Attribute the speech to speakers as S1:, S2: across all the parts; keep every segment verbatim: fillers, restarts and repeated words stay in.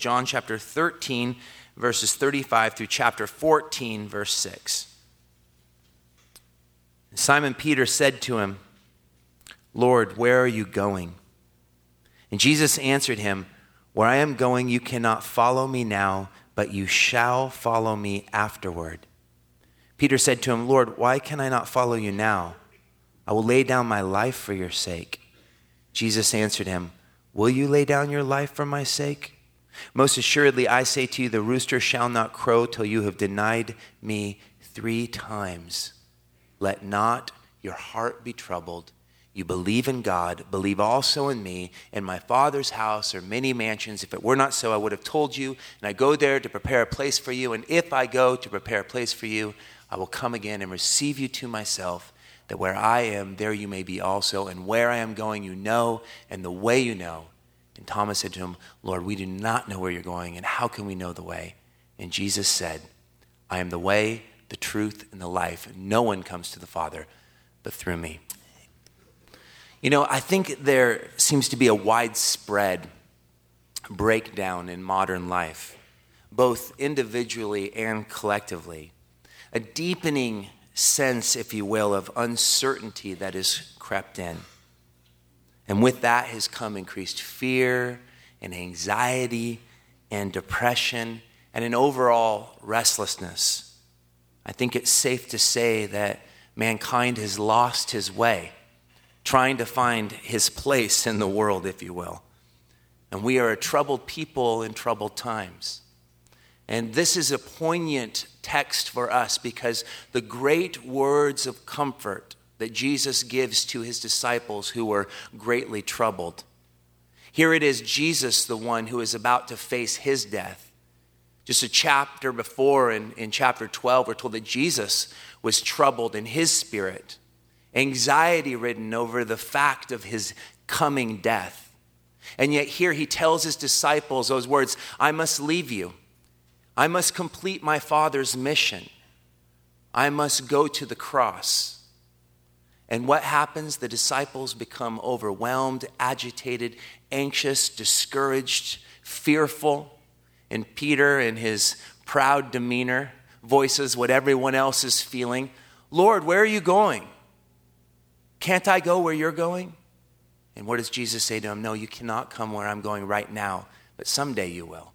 S1: John chapter thirteen, verses thirty-five through chapter fourteen, verse six. Simon Peter said to him, "Lord, where are you going?" And Jesus answered him, "Where I am going, you cannot follow me now, but you shall follow me afterward." Peter said to him, "Lord, why can I not follow you now? I will lay down my life for your sake." Jesus answered him, "Will you lay down your life for my sake? Most assuredly, I say to you, the rooster shall not crow till you have denied me three times. Let not your heart be troubled. You believe in God, believe also in me. In my Father's house are many mansions. If it were not so, I would have told you. And I go there to prepare a place for you. And if I go to prepare a place for you, I will come again and receive you to myself, that where I am, there you may be also. And where I am going, you know, and the way you know." And Thomas said to him, "Lord, we do not know where you're going, and how can we know the way?" And Jesus said, "I am the way, the truth, and the life. No one comes to the Father but through me." You know, I think there seems to be a widespread breakdown in modern life, both individually and collectively. A deepening sense, if you will, of uncertainty that has crept in. And with that has come increased fear and anxiety and depression and an overall restlessness. I think it's safe to say that mankind has lost his way, trying to find his place in the world, if you will. And we are a troubled people in troubled times. And this is a poignant text for us because the great words of comfort that Jesus gives to his disciples who were greatly troubled. Here it is Jesus, the one who is about to face his death. Just a chapter before, in, in chapter twelve, we're told that Jesus was troubled in his spirit, anxiety-ridden over the fact of his coming death. And yet here he tells his disciples those words, "I must leave you. I must complete my Father's mission. I must go to the cross." And what happens? The disciples become overwhelmed, agitated, anxious, discouraged, fearful. And Peter, in his proud demeanor, voices what everyone else is feeling. "Lord, where are you going? Can't I go where you're going?" And what does Jesus say to him? "No, you cannot come where I'm going right now, but someday you will."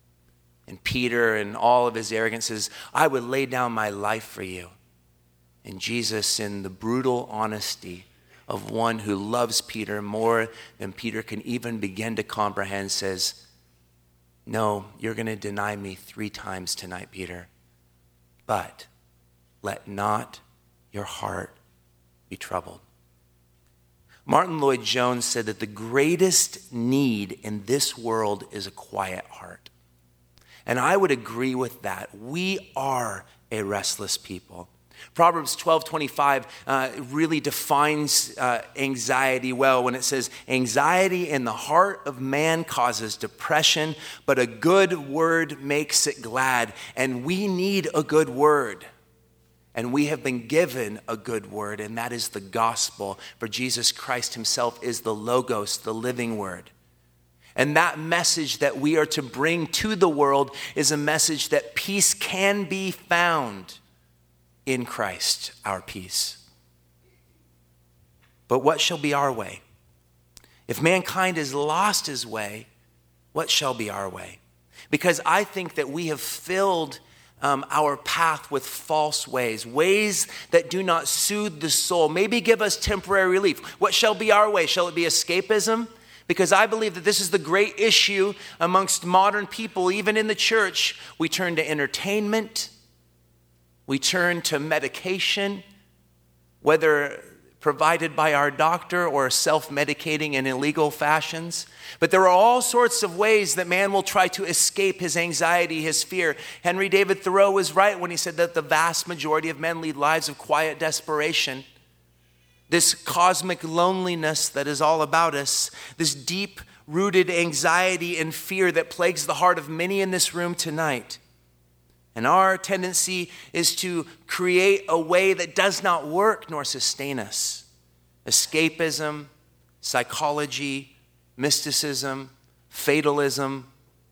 S1: And Peter, in all of his arrogance, says, "I would lay down my life for you." And Jesus, in the brutal honesty of one who loves Peter more than Peter can even begin to comprehend, says, "No, you're going to deny me three times tonight, Peter. But let not your heart be troubled." Martin Lloyd-Jones said that the greatest need in this world is a quiet heart. And I would agree with that. We are a restless people. Proverbs twelve twenty-five uh, really defines uh, anxiety well when it says, "Anxiety in the heart of man causes depression, but a good word makes it glad." And we need a good word. And we have been given a good word, and that is the gospel. For Jesus Christ himself is the Logos, the living word. And that message that we are to bring to the world is a message that peace can be found in Christ, our peace. But what shall be our way? If mankind has lost his way, what shall be our way? Because I think that we have filled um, our path with false ways, ways that do not soothe the soul, maybe give us temporary relief. What shall be our way? Shall it be escapism? Because I believe that this is the great issue amongst modern people, even in the church. We turn to entertainment. We turn to medication, whether provided by our doctor or self-medicating in illegal fashions. But there are all sorts of ways that man will try to escape his anxiety, his fear. Henry David Thoreau was right when he said that the vast majority of men lead lives of quiet desperation. This cosmic loneliness that is all about us, this deep-rooted anxiety and fear that plagues the heart of many in this room tonight. And our tendency is to create a way that does not work nor sustain us. Escapism, psychology, mysticism, fatalism.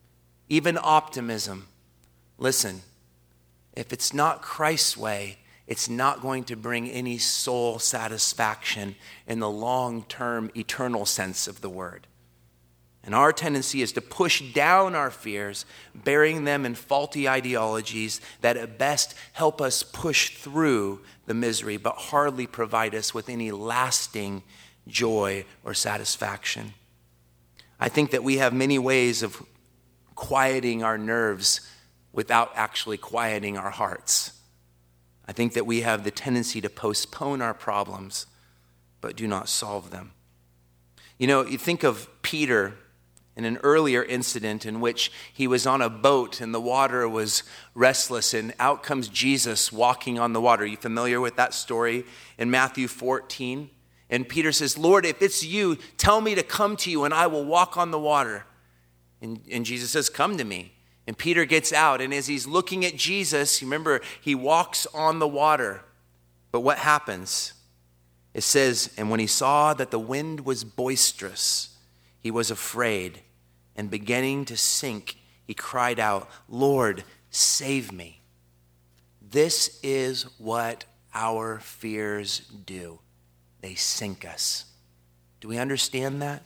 S1: even optimism. Listen, if it's not Christ's way, it's not going to bring any soul satisfaction in the long-term, eternal sense of the word. And our tendency is to push down our fears, burying them in faulty ideologies that at best help us push through the misery, but hardly provide us with any lasting joy or satisfaction. I think that we have many ways of quieting our nerves without actually quieting our hearts. I think that we have the tendency to postpone our problems, but do not solve them. You know, you think of Peter in an earlier incident in which he was on a boat and the water was restless, and out comes Jesus walking on the water. Are you familiar with that story in Matthew fourteen? And Peter says, Lord, if it's you, tell me to come to you and I will walk on the water. And, and Jesus says, come to me. And Peter gets out, and as he's looking at Jesus, remember, he walks on the water. But what happens? It says, and when he saw that the wind was boisterous, he was afraid, and beginning to sink, he cried out, Lord, save me. This is what our fears do. They sink us. Do we understand that?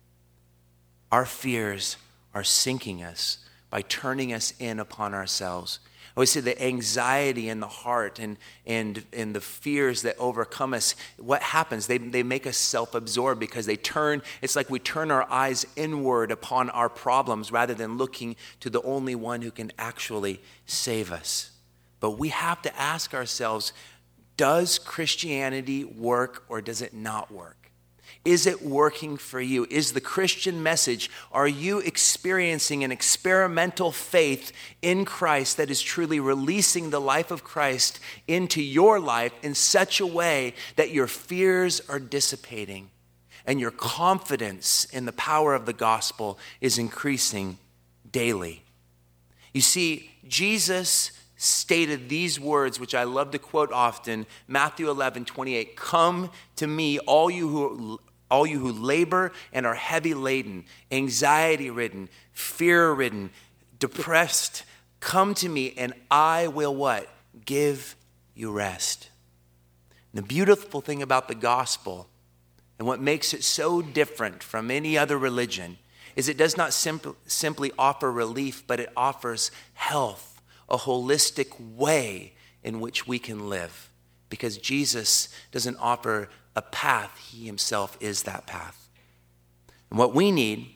S1: Our fears are sinking us by turning us in upon ourselves. I always say the anxiety in the heart and, and, and the fears that overcome us, what happens? They, they make us self-absorbed because they turn, it's like we turn our eyes inward upon our problems rather than looking to the only one who can actually save us. But we have to ask ourselves, does Christianity work or does it not work? Is it working for you? Is the Christian message, are you experiencing an experimental faith in Christ that is truly releasing the life of Christ into your life in such a way that your fears are dissipating and your confidence in the power of the gospel is increasing daily? You see, Jesus stated these words, which I love to quote often, Matthew eleven twenty-eight, come to me, all you who all you who labor and are heavy laden, anxiety ridden, fear ridden, depressed, come to me and I will what? Give you rest. And the beautiful thing about the gospel and what makes it so different from any other religion is it does not simp- simply offer relief, but it offers health, a holistic way in which we can live. Because Jesus doesn't offer a path, he himself is that path. And what we need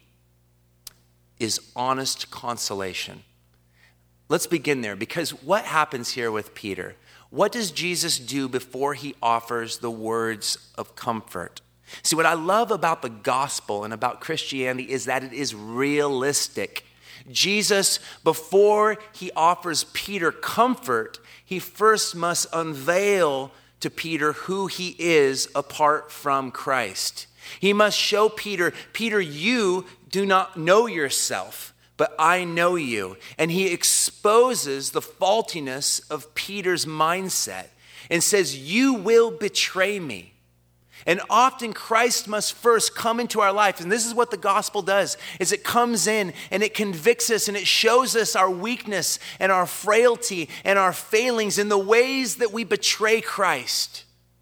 S1: is honest consolation. Let's begin there, because what happens here with Peter? What does Jesus do before he offers the words of comfort? See, what I love about the gospel and about Christianity is that it is realistic. Jesus, before he offers Peter comfort, he first must unveil to Peter who he is apart from Christ. He must show Peter, Peter, you do not know yourself, but I know you. And he exposes the faultiness of Peter's mindset and says, you will betray me. And often Christ must first come into our life. And this is what the gospel does, is it comes in and it convicts us and it shows us our weakness and our frailty and our failings in the ways that we betray Christ.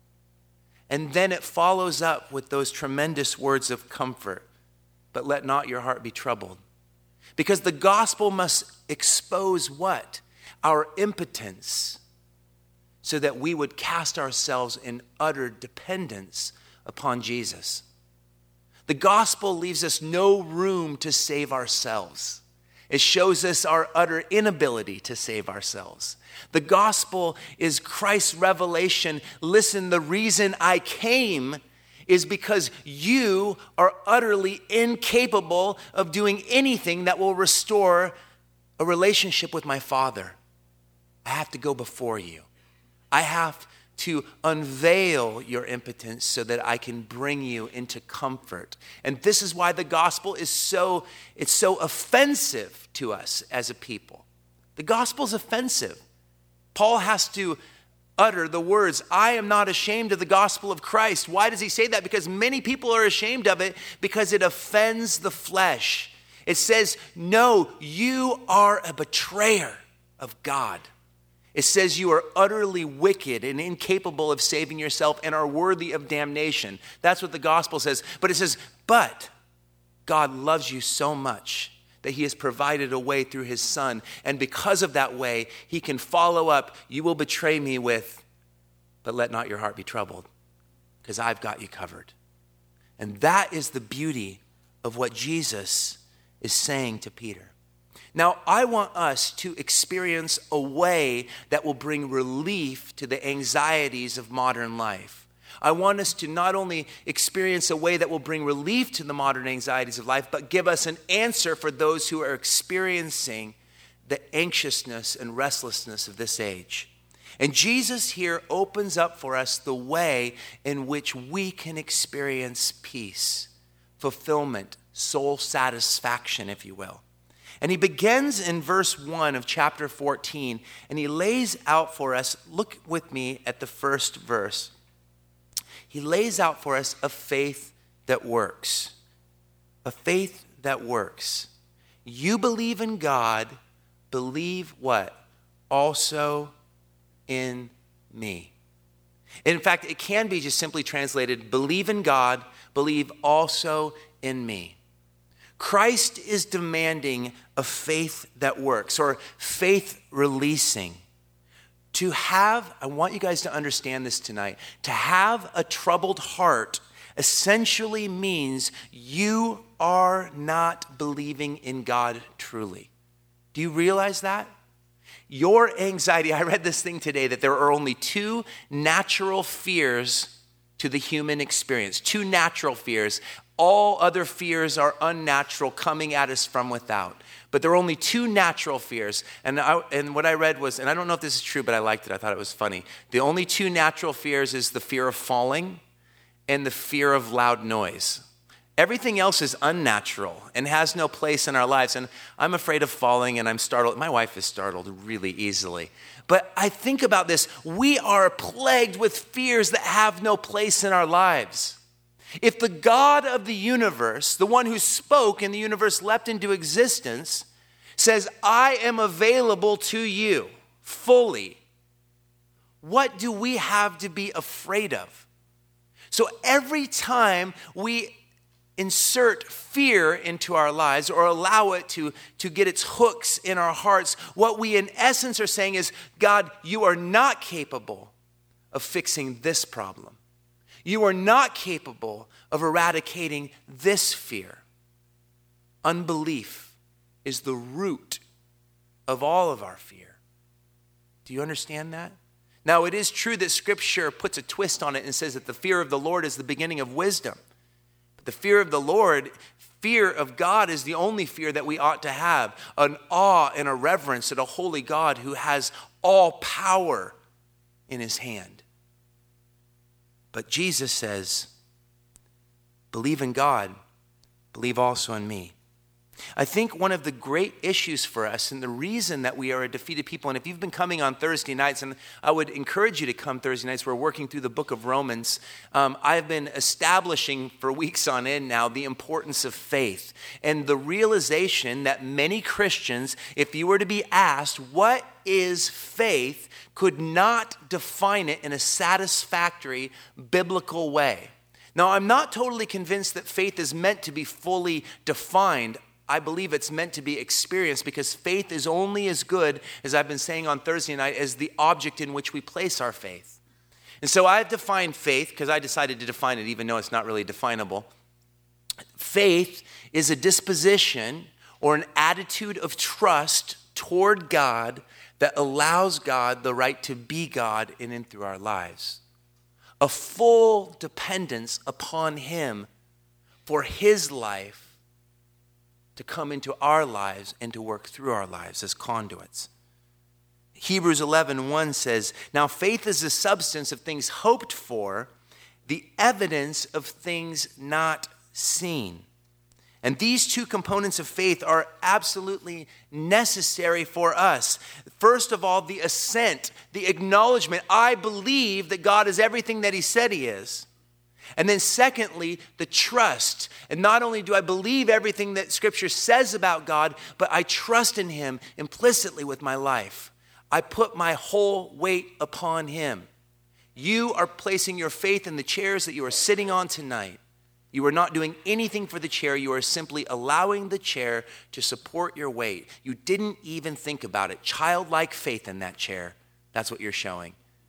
S1: And then it follows up with those tremendous words of comfort. But let not your heart be troubled. Because the gospel must expose what? Our impotence, so that we would cast ourselves in utter dependence upon Jesus. The gospel leaves us no room to save ourselves. It shows us our utter inability to save ourselves. The gospel is Christ's revelation. Listen, the reason I came is because you are utterly incapable of doing anything that will restore a relationship with my Father. I have to go before you. I have to unveil your impotence so that I can bring you into comfort. And this is why the gospel is so, it's so offensive to us as a people. The gospel is offensive. Paul has to utter the words, I am not ashamed of the gospel of Christ. Why does he say that? Because many people are ashamed of it because it offends the flesh. It says, no, you are a betrayer of God. It says you are utterly wicked and incapable of saving yourself and are worthy of damnation. That's what the gospel says. But it says, but God loves you so much that he has provided a way through his son. And because of that way, he can follow up, you will betray me with, but let not your heart be troubled, because I've got you covered. And that is the beauty of what Jesus is saying to Peter. Now, I want us to experience a way that will bring relief to the anxieties of modern life. I want us to not only experience a way that will bring relief to the modern anxieties of life, but give us an answer for those who are experiencing the anxiousness and restlessness of this age. And Jesus here opens up for us the way in which we can experience peace, fulfillment, soul satisfaction, if you will. And he begins in verse one of chapter fourteen, and he lays out for us, look with me at the first verse. He lays out for us a faith that works. A faith that works. You believe in God, believe what? Also in me. In fact, it can be just simply translated, believe in God, believe also in me. Christ is demanding a faith that works, or faith releasing. To have, I want you guys to understand this tonight, to have a troubled heart essentially means you are not believing in God truly. Do you realize that? Your anxiety, I read this thing today that there are only two natural fears to the human experience, two natural fears. All other fears are unnatural, coming at us from without. But there are only two natural fears. And I, and what I read was, and I don't know if this is true, but I liked it. I thought it was funny. The only two natural fears is the fear of falling and the fear of loud noise. Everything else is unnatural and has no place in our lives. And I'm afraid of falling, and I'm startled. My wife is startled really easily. But I think about this. We are plagued with fears that have no place in our lives. If the God of the universe, the one who spoke and the universe leapt into existence, says, I am available to you fully, what do we have to be afraid of? So every time we insert fear into our lives or allow it to, to get its hooks in our hearts, what we in essence are saying is, God, you are not capable of fixing this problem. You are not capable of eradicating this fear. Unbelief is the root of all of our fear. Do you understand that? Now, it is true that Scripture puts a twist on it and says that the fear of the Lord is the beginning of wisdom. But the fear of the Lord, fear of God, is the only fear that we ought to have. An awe and a reverence at a holy God who has all power in his hand. But Jesus says, believe in God, believe also in me. I think one of the great issues for us, and the reason that we are a defeated people, and if you've been coming on Thursday nights, and I would encourage you to come Thursday nights, we're working through the book of Romans. Um, I've been establishing for weeks on end now the importance of faith and the realization that many Christians, if you were to be asked, what is faith, could not define it in a satisfactory biblical way. Now, I'm not totally convinced that faith is meant to be fully defined. I believe it's meant to be experienced, because faith is only as good, as I've been saying on Thursday night, as the object in which we place our faith. And so I've defined faith, because I decided to define it even though it's not really definable. Faith is a disposition or an attitude of trust toward God that allows God the right to be God in and through our lives. A full dependence upon him for his life to come into our lives and to work through our lives as conduits. Hebrews eleven one says, now faith is the substance of things hoped for, the evidence of things not seen. And these two components of faith are absolutely necessary for us. First of all, the assent, the acknowledgement. I believe that God is everything that he said he is. And then secondly, the trust. And not only do I believe everything that Scripture says about God, but I trust in him implicitly with my life. I put my whole weight upon him. You are placing your faith in the chairs that you are sitting on tonight. You are not doing anything for the chair. You are simply allowing the chair to support your weight. You didn't even think about it. Childlike faith in that chair. That's what you're showing.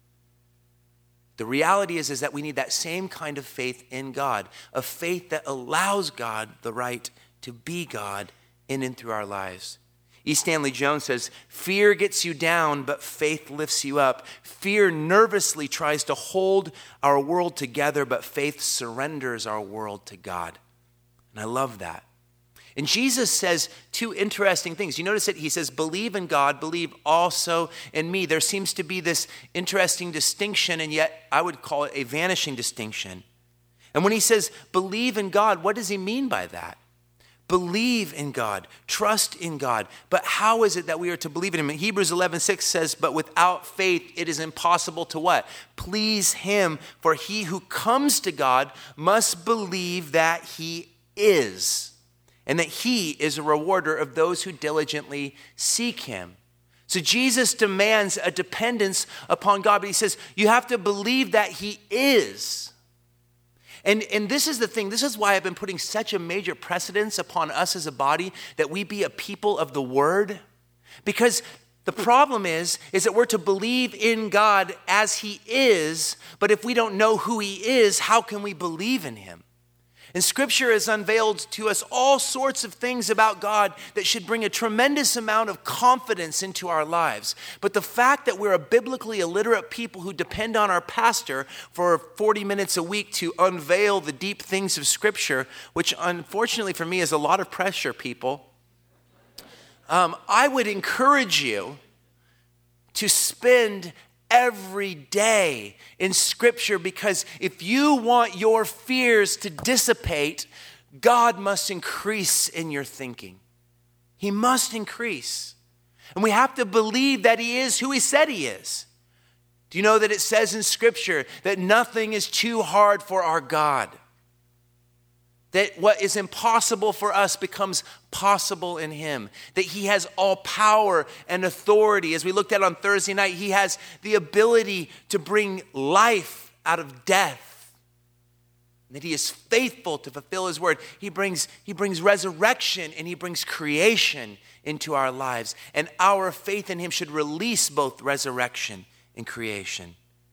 S1: The reality is, is that we need that same kind of faith in God, a faith that allows God the right to be God in and through our lives. E. Stanley Jones says, fear gets you down, but faith lifts you up. Fear nervously tries to hold our world together, but faith surrenders our world to God. And I love that. And Jesus says two interesting things. You notice that he says, believe in God, believe also in me. There seems to be this interesting distinction, and yet I would call it a vanishing distinction. And when he says, believe in God, what does he mean by that? Believe in God, trust in God. But how is it that we are to believe in him? Hebrews eleven six says, but without faith, it is impossible to what? Please him, for he who comes to God must believe that he is, and that he is a rewarder of those who diligently seek him. So Jesus demands a dependence upon God, but he says, you have to believe that he is. And, and this is the thing, this is why I've been putting such a major precedence upon us as a body, that we be a people of the word. Because the problem is, is that we're to believe in God as he is, but if we don't know who he is, how can we believe in him? And Scripture has unveiled to us all sorts of things about God that should bring a tremendous amount of confidence into our lives. But the fact that we're a biblically illiterate people who depend on our pastor for forty minutes a week to unveil the deep things of Scripture, which unfortunately for me is a lot of pressure, people, um, I would encourage you to spend every day in Scripture, because if you want your fears to dissipate, God must increase in your thinking. He must increase. And we have to believe that he is who he said he is. Do you know that it says in Scripture that nothing is too hard for our God? That what is impossible for us becomes possible in him. That he has all power and authority. As we looked at on Thursday night, he has the ability to bring life out of death. That he is faithful to fulfill his word. He brings, he brings resurrection and he brings creation into our lives. And our faith in him should release both resurrection and creation.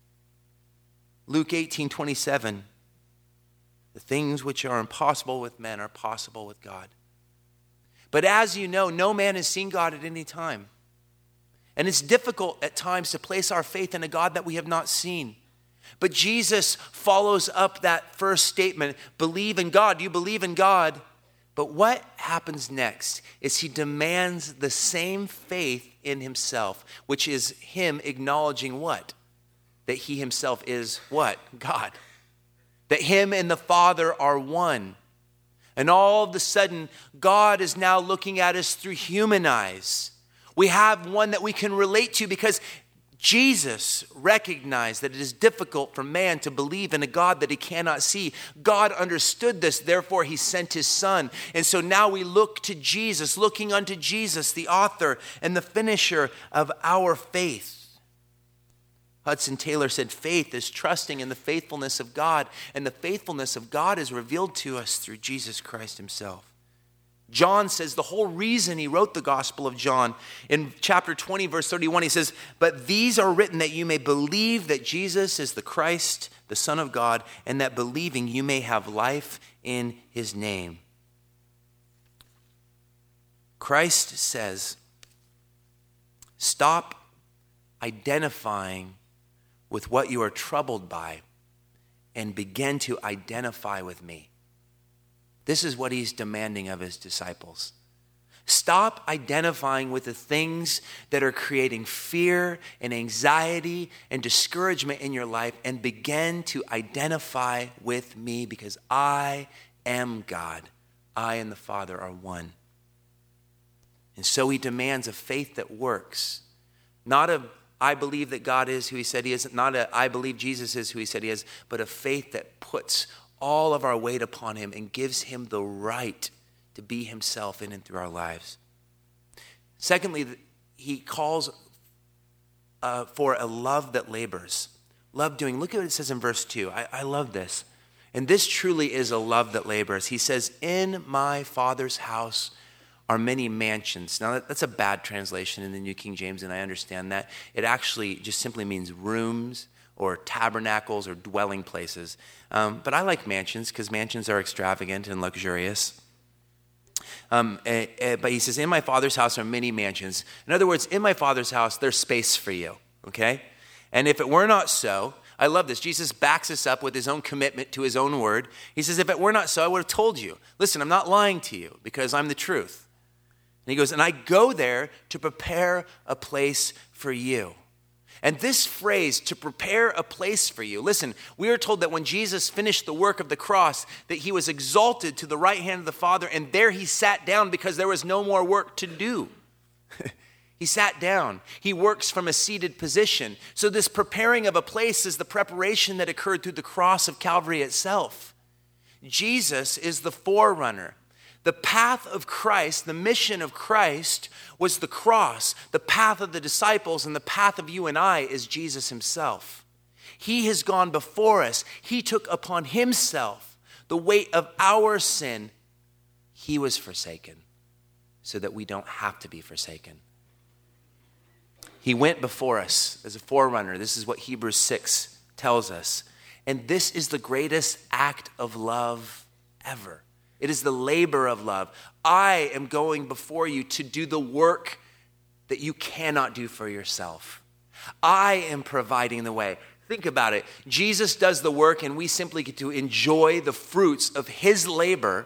S1: Luke eighteen twenty-seven. The things which are impossible with men are possible with God. But as you know, no man has seen God at any time. And it's difficult at times to place our faith in a God that we have not seen. But Jesus follows up that first statement, believe in God. You believe in God. But what happens next is he demands the same faith in himself, which is him acknowledging what? That he himself is what? God. That him and the Father are one. And all of a sudden, God is now looking at us through human eyes. We have one that we can relate to because Jesus recognized that it is difficult for man to believe in a God that he cannot see. God understood this, therefore he sent his Son. And so now we look to Jesus, looking unto Jesus, the author and the finisher of our faith. Hudson Taylor said, faith is trusting in the faithfulness of God, and the faithfulness of God is revealed to us through Jesus Christ himself. John says the whole reason he wrote the Gospel of John, in chapter twenty, verse thirty-one, he says, but these are written that you may believe that Jesus is the Christ, the Son of God, and that believing you may have life in his name. Christ says, stop identifying with what you are troubled by and begin to identify with me. This is what he's demanding of his disciples. Stop identifying with the things that are creating fear and anxiety and discouragement in your life and begin to identify with me, because I am God. I and the Father are one. And so he demands a faith that works, not a I believe that God is who he said he is, not a I believe Jesus is who he said he is, but a faith that puts all of our weight upon him and gives him the right to be himself in and through our lives. Secondly, he calls uh, for a love that labors. Love doing. Look at what it says in verse two. I, I love this. And this truly is a love that labors. He says, in my Father's house are many mansions. Now, that's a bad translation in the New King James, and I understand that. It actually just simply means rooms or tabernacles or dwelling places. Um, but I like mansions because mansions are extravagant and luxurious. Um, uh, uh, but he says, in my Father's house are many mansions. In other words, in my Father's house, there's space for you, okay? And if it were not so, I love this. Jesus backs us up with his own commitment to his own word. He says, if it were not so, I would have told you. Listen, I'm not lying to you because I'm the truth. And he goes, and I go there to prepare a place for you. And this phrase, to prepare a place for you, listen, we are told that when Jesus finished the work of the cross, that he was exalted to the right hand of the Father, and there he sat down because there was no more work to do. He sat down. He works from a seated position. So this preparing of a place is the preparation that occurred through the cross of Calvary itself. Jesus is the forerunner. The path of Christ, the mission of Christ, was the cross. The path of the disciples and the path of you and I is Jesus himself. He has gone before us. He took upon himself the weight of our sin. He was forsaken so that we don't have to be forsaken. He went before us as a forerunner. This is what Hebrews six tells us. And this is the greatest act of love ever. It is the labor of love. I am going before you to do the work that you cannot do for yourself. I am providing the way. Think about it. Jesus does the work and we simply get to enjoy the fruits of his labor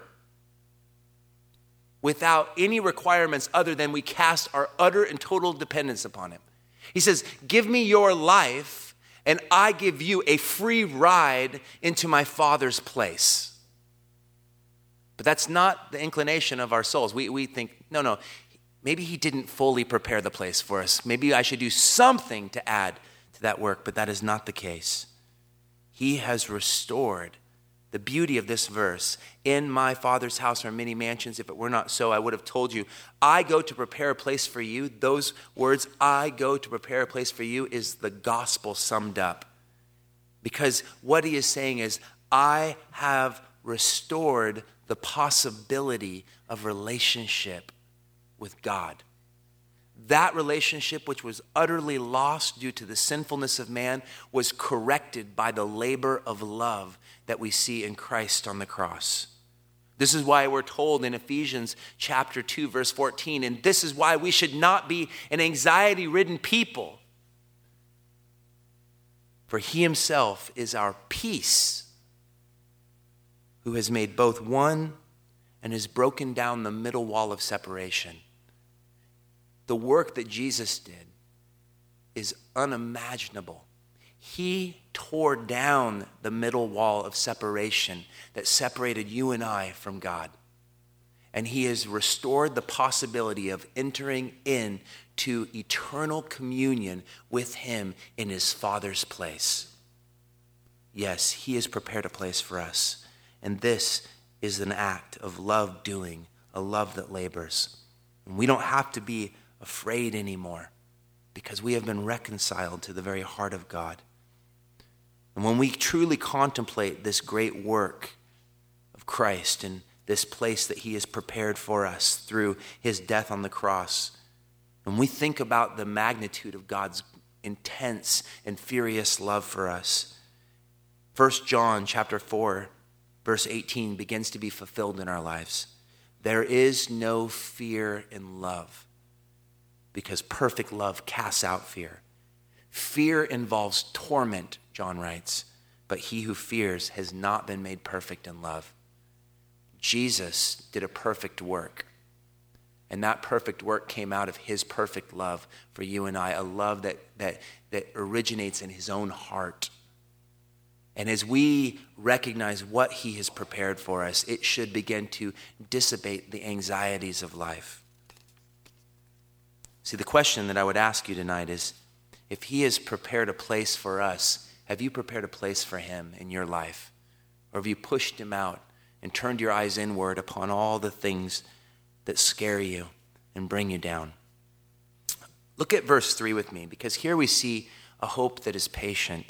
S1: without any requirements other than we cast our utter and total dependence upon him. He says, give me your life and I give you a free ride into my Father's place. But that's not the inclination of our souls. We we think, no, no, maybe he didn't fully prepare the place for us. Maybe I should do something to add to that work, but that is not the case. He has restored the beauty of this verse. In my Father's house are many mansions. If it were not so, I would have told you. I go to prepare a place for you. Those words, I go to prepare a place for you, is the gospel summed up. Because what he is saying is, I have restored the possibility of relationship with God. That relationship, which was utterly lost due to the sinfulness of man, was corrected by the labor of love that we see in Christ on the cross. This is why we're told in Ephesians chapter two, verse fourteen, and this is why we should not be an anxiety-ridden people. For he himself is our peace, who has made both one and has broken down the middle wall of separation. The work that Jesus did is unimaginable. He tore down the middle wall of separation that separated you and I from God. And he has restored the possibility of entering into eternal communion with him in his Father's place. Yes, he has prepared a place for us. And this is an act of love doing, a love that labors. And we don't have to be afraid anymore because we have been reconciled to the very heart of God. And when we truly contemplate this great work of Christ and this place that he has prepared for us through his death on the cross, when we think about the magnitude of God's intense and furious love for us, First John chapter four, verse eighteen begins to be fulfilled in our lives. There is no fear in love because perfect love casts out fear. Fear involves torment, John writes, but he who fears has not been made perfect in love. Jesus did a perfect work, and that perfect work came out of his perfect love for you and I, a love that, that, that originates in his own heart. And as we recognize what he has prepared for us, it should begin to dissipate the anxieties of life. See, the question that I would ask you tonight is, If he has prepared a place for us, have you prepared a place for him in your life? Or have you pushed him out and turned your eyes inward upon all the things that scare you and bring you down? Look at verse three with me, because here we see a hope that is patient.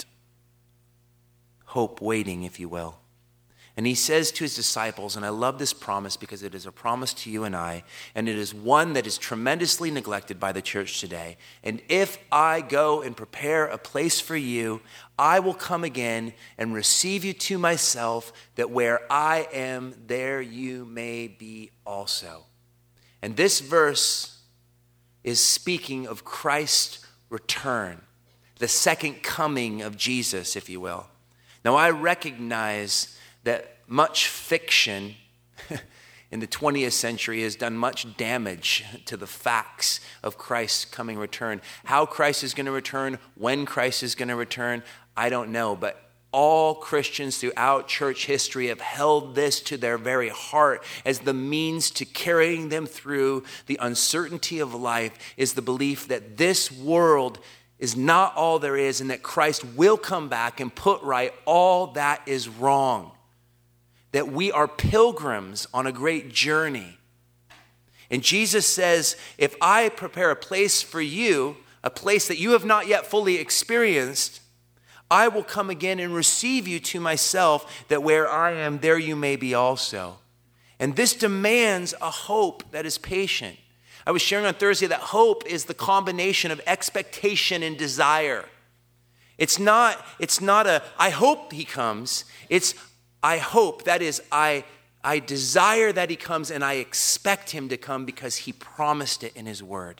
S1: Hope waiting, if you will. And he says to his disciples, and I love this promise because it is a promise to you and I, and it is one that is tremendously neglected by the church today. And if I go and prepare a place for you, I will come again and receive you to myself, that where I am, there you may be also. And this verse is speaking of Christ's return, the second coming of Jesus, if you will. Now, I recognize that much fiction in the twentieth century has done much damage to the facts of Christ's coming return. How Christ is going to return, when Christ is going to return, I don't know. But all Christians throughout church history have held this to their very heart as the means to carrying them through the uncertainty of life, is the belief that this world is not all there is, and that Christ will come back and put right all that is wrong. That we are pilgrims on a great journey. And Jesus says, if I prepare a place for you, a place that you have not yet fully experienced, I will come again and receive you to myself, that where I am, there you may be also. And this demands a hope that is patient. I was sharing on Thursday that hope is the combination of expectation and desire. It's not, it's not a, I hope he comes. It's, I hope, that is, I, I desire that he comes, and I expect him to come because he promised it in his word.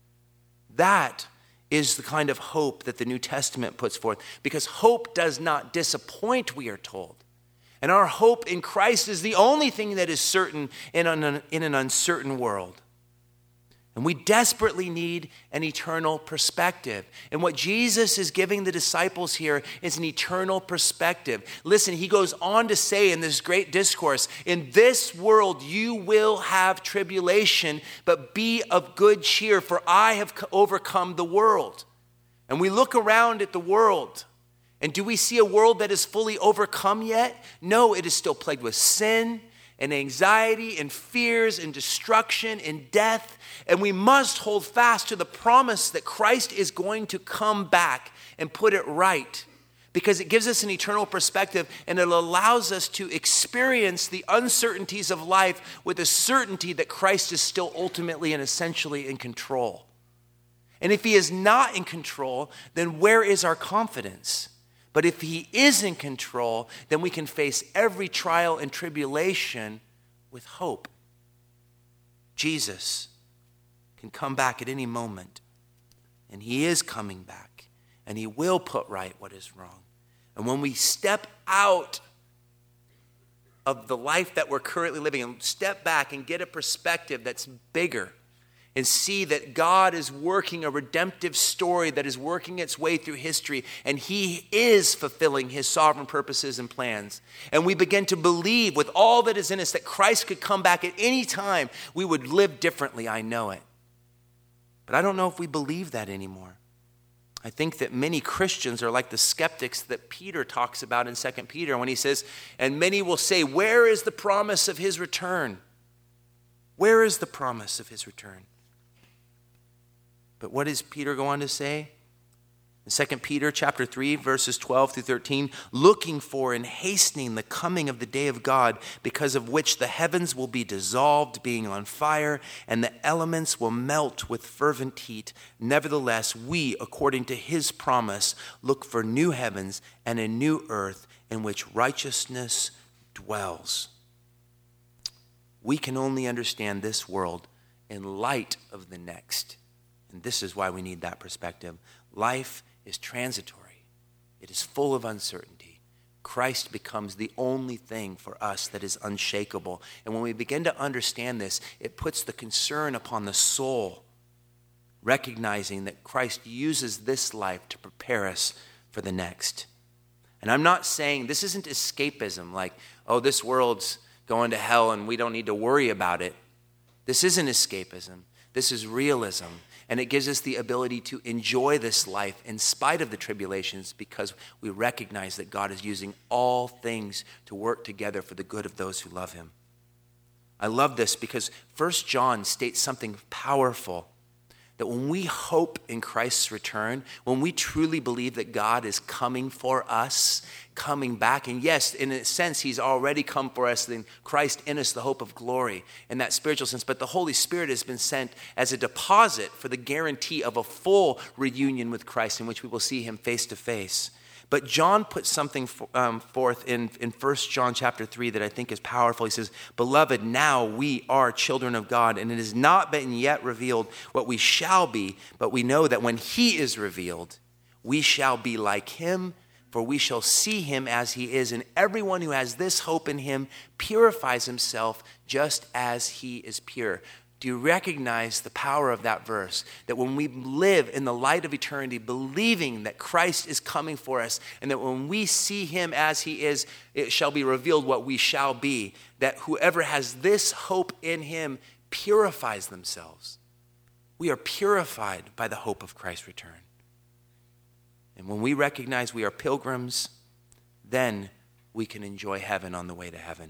S1: That is the kind of hope that the New Testament puts forth, because hope does not disappoint, we are told. And our hope in Christ is the only thing that is certain in an, in an uncertain world. And we desperately need an eternal perspective. And what Jesus is giving the disciples here is an eternal perspective. Listen, he goes on to say in this great discourse, in this world you will have tribulation, but be of good cheer, for I have overcome the world. And we look around at the world, and do we see a world that is fully overcome yet? No, it is still plagued with sin and anxiety and fears and destruction and death. And we must hold fast to the promise that Christ is going to come back and put it right, because it gives us an eternal perspective, and it allows us to experience the uncertainties of life with a certainty that Christ is still ultimately and essentially in control. And if he is not in control, then where is our confidence? But if he is in control, then we can face every trial and tribulation with hope. Jesus can come back at any moment, and he is coming back, and he will put right what is wrong. And when we step out of the life that we're currently living and step back and get a perspective that's bigger, and see that God is working a redemptive story that is working its way through history, and he is fulfilling his sovereign purposes and plans. And we begin to believe with all that is in us that Christ could come back at any time, we would live differently, I know it. But I don't know if we believe that anymore. I think that many Christians are like the skeptics that Peter talks about in Second Peter when he says, and many will say, where is the promise of his return? Where is the promise of his return? But what does Peter go on to say? In Second Peter chapter three, verses twelve through thirteen, looking for and hastening the coming of the day of God, because of which the heavens will be dissolved, being on fire, and the elements will melt with fervent heat. Nevertheless, we, according to his promise, look for new heavens and a new earth in which righteousness dwells. We can only understand this world in light of the next. And this is why we need that perspective. Life is transitory. It is full of uncertainty. Christ becomes the only thing for us that is unshakable. And when we begin to understand this, it puts the concern upon the soul, recognizing that Christ uses this life to prepare us for the next. And I'm not saying, this isn't escapism, like, oh, this world's going to hell and we don't need to worry about it. This isn't escapism. This is realism. And it gives us the ability to enjoy this life in spite of the tribulations because we recognize that God is using all things to work together for the good of those who love him. I love this because First John states something powerful, that when we hope in Christ's return, when we truly believe that God is coming for us, coming back, and yes, in a sense, he's already come for us, then Christ in us, the hope of glory, in that spiritual sense, but the Holy Spirit has been sent as a deposit for the guarantee of a full reunion with Christ in which we will see him face to face. But John puts something um, forth in, in First John chapter three that I think is powerful. He says, "Beloved, now we are children of God, and it has not been yet revealed what we shall be, but we know that when he is revealed, we shall be like him, for we shall see him as he is. And everyone who has this hope in him purifies himself just as he is pure." Do you recognize the power of that verse? That when we live in the light of eternity, believing that Christ is coming for us, and that when we see him as he is, it shall be revealed what we shall be. That whoever has this hope in him purifies themselves. We are purified by the hope of Christ's return. And when we recognize we are pilgrims, then we can enjoy heaven on the way to heaven.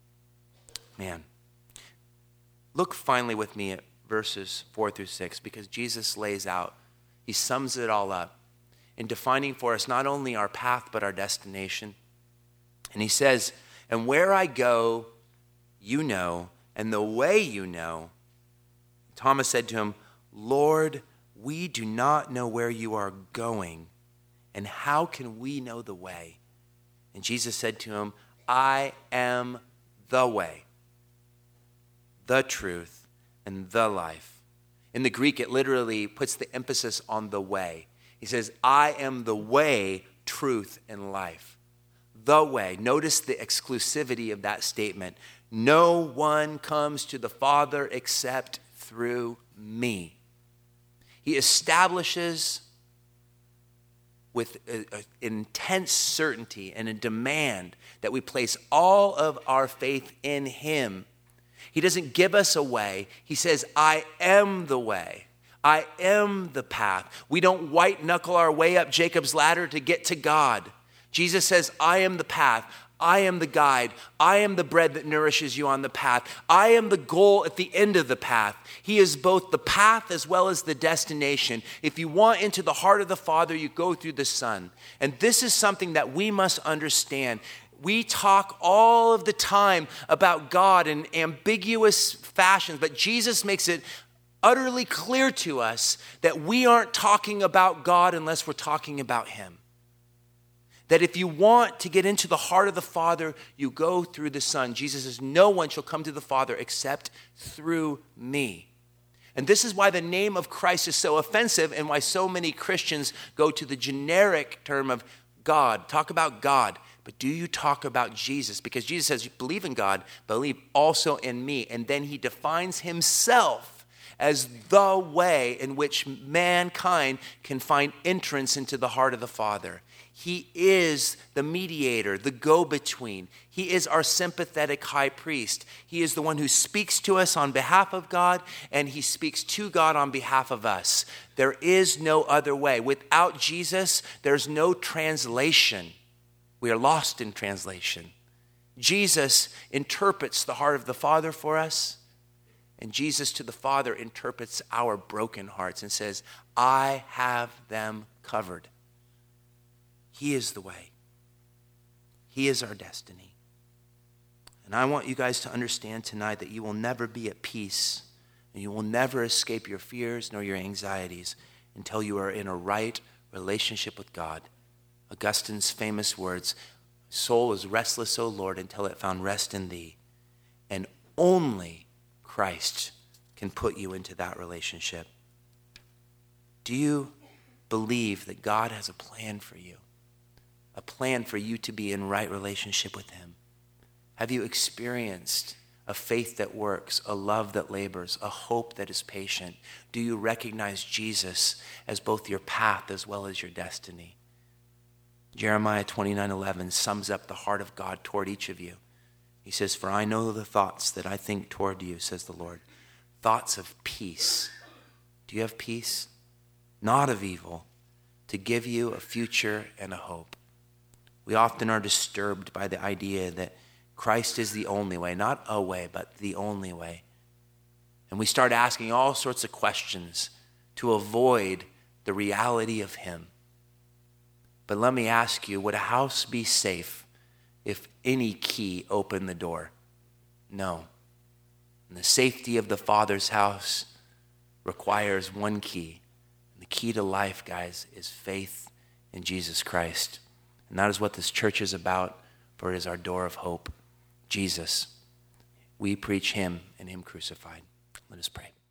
S1: Man. Look finally with me at verses four through six, because Jesus lays out, he sums it all up in defining for us not only our path, but our destination. And he says, "And where I go, you know, and the way you know." Thomas said to him, "Lord, we do not know where you are going, and how can we know the way?" And Jesus said to him, "I am the way, the truth, and the life." In the Greek, it literally puts the emphasis on the way. He says, "I am the way, truth, and life." The way. Notice the exclusivity of that statement. No one comes to the Father except through me. He establishes with an intense certainty and a demand that we place all of our faith in him. He doesn't give us a way. He says, "I am the way. I am the path." We don't white knuckle our way up Jacob's ladder to get to God. Jesus says, "I am the path. I am the guide. I am the bread that nourishes you on the path. I am the goal at the end of the path." He is both the path as well as the destination. If you want into the heart of the Father, you go through the Son. And this is something that we must understand. We talk all of the time about God in ambiguous fashions, but Jesus makes it utterly clear to us that we aren't talking about God unless we're talking about him. That if you want to get into the heart of the Father, you go through the Son. Jesus says, "No one shall come to the Father except through me." And this is why the name of Christ is so offensive, and why so many Christians go to the generic term of God. Talk about God. But do you talk about Jesus? Because Jesus says, you believe in God, believe also in me. And then he defines himself as the way in which mankind can find entrance into the heart of the Father. He is the mediator, the go-between. He is our sympathetic high priest. He is the one who speaks to us on behalf of God, and he speaks to God on behalf of us. There is no other way. Without Jesus, there's no translation. We are lost in translation. Jesus interprets the heart of the Father for us, and Jesus to the Father interprets our broken hearts and says, "I have them covered." He is the way. He is our destiny. And I want you guys to understand tonight that you will never be at peace, and you will never escape your fears nor your anxieties until you are in a right relationship with God. Augustine's famous words, "Soul is restless, O Lord, until it found rest in thee." And only Christ can put you into that relationship. Do you believe that God has a plan for you? A plan for you to be in right relationship with him? Have you experienced a faith that works, a love that labors, a hope that is patient? Do you recognize Jesus as both your path as well as your destiny? Jeremiah twenty-nine eleven sums up the heart of God toward each of you. He says, "For I know the thoughts that I think toward you, says the Lord, thoughts of peace Do you have peace? Not of evil, to give you a future and a hope. We often are disturbed by the idea that Christ is the only way, not a way, but the only way. And we start asking all sorts of questions to avoid the reality of him. But let me ask you, would a house be safe if any key opened the door? No. And the safety of the Father's house requires one key. And the key to life, guys, is faith in Jesus Christ. And that is what this church is about, for it is our door of hope. Jesus. We preach him and him crucified. Let us pray.